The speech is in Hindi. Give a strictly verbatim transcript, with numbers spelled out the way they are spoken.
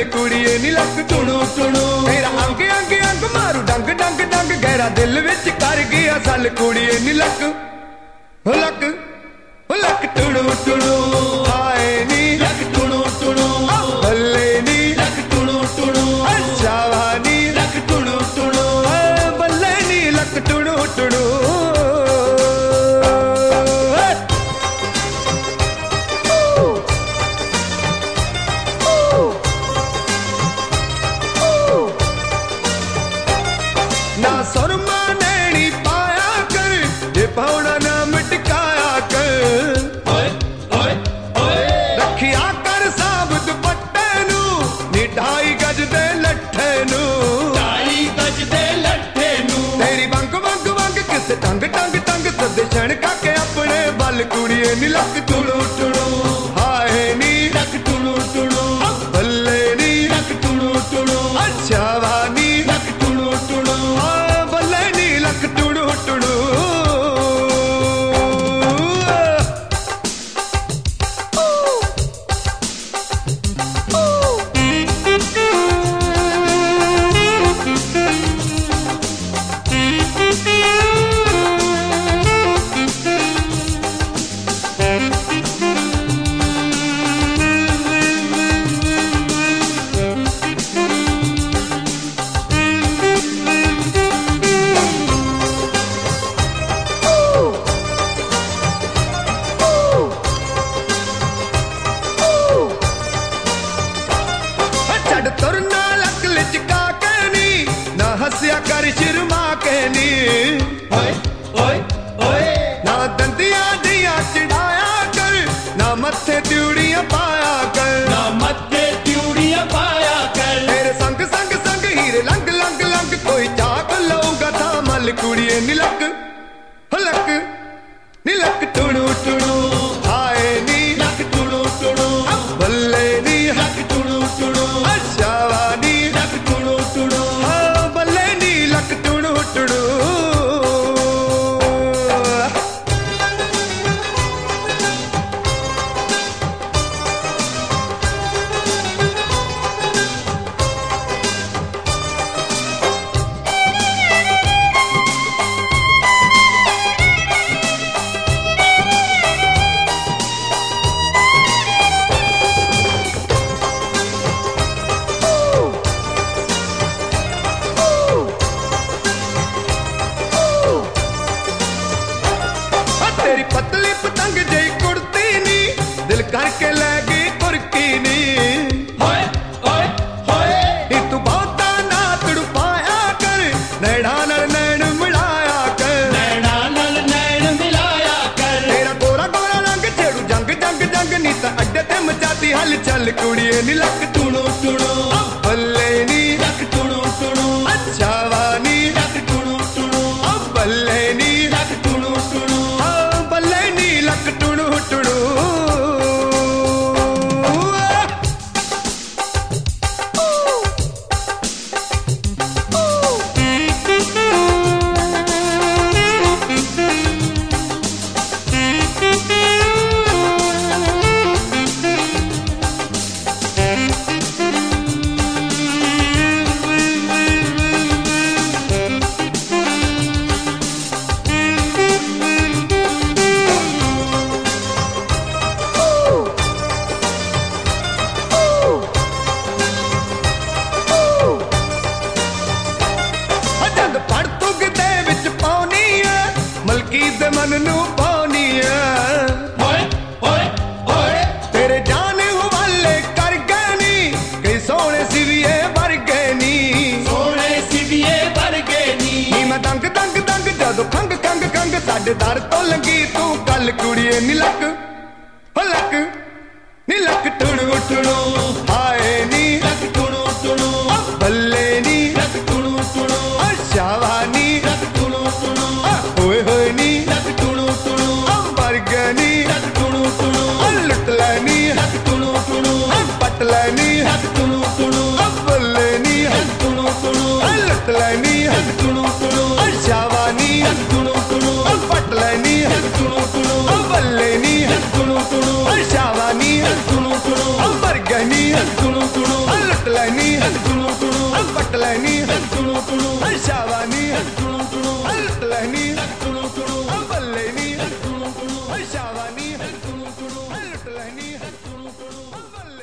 चल कुड़िए नी लक टुणु टुणु तेरा अंग अंग अंग मारू डंग डंग डंग गहरा दिल विच कर गया सल कुड़िए नी लक हो लक हो लक टुणु टुणु हाय नी लक टुणु टुणु बल्ले नी लक टुणु टुणु शावा नी लक टुणु टुणु बल्ले नी लक टुणु टुणु ना सुरमा नैनी पाया कर ये पौड़ा ना मिटकाया कर ओए ओए ओए रखिया कर साब दुपट्टे नू नी ढाई गज दे लट्ठे नू ढाई गज दे लट्ठे नू तेरी वंग वंग वंग किस टंग टंग टंग सद छणका के अपने बल कुड़िए नी लक टुणु टुणु हाय नी लक टुणु टुणु बल्ले नी लक टुणु टुणु अच्छा वानी लक टुणु टुणु बल्ले नी लक टुणु टुणु तुरना लक लिचका के नी ना हंसिया कर शर्मा के नी ओए ओए ओए ना दंदियां दिया चिढ़ाया कर ना मत्थे त्यूड़ियां पाया कर ना मत्थे त्यूड़ियां पाया कर तेरे संग संग संग हीरे लंग लंग लंग कोई चाक लऊगा था मल कुड़िए नी लक हो लक नी लक टुणु टुणु हाय नी लक टुणु टुणु बल्ले नी लक टुणु टुणु शावानी लक टुणु टुणु बल्ले नी लक टुणु टुणु तेरी पतली पतंग जई कुड़ती नी दिल करके ले गई कुर्की नी होए ओए होए नी तू बहुता ना तड़पाया कर नैना नल नैन मिलाया कर नैना नल नैन मिलाया कर तेरा गोरा गोरा रंग छेड़ू जंग जंग जंग नी ता अड्डे ते मचाती हल चल कुड़िए नी लक टुणु टुणु बल्ले नी लक टुणु टुणु अच्छा वानी लक टुणु टुणु बल्ले नी लक टुणु टुणु बल्ले नी लक टुणु टुणु मलकी दे मन नू पानी है ओए ओए ओए तेरे जाने हवाले कर गए नी कई सोने सिविए भर गए नी सोने सिविए भर गए नी मैं दंग दंग दंग जदों खंग खंग खंग साडे दर तो लंगी तू कल कुड़िए नी लक हो लक नी लक टुणु टुणु हाय नी लक टुणु टुणु बल्ले नी लक टुणु टुणु शावानी लक टुणु टुणु होए होए नी लक टुणु टुणु बरगनी लक टुणु टुणु लुटलनी लक टुणु टुणु पटलनी लक टुणु टुणु बल्ले नी लक टुणु टुणु लुटलनी लक टुणु टुणु शावानी लक टुणु टुणु पटलनी लक टुणु टुणु बल्ले नी जवानी लुट लहनी बल्ले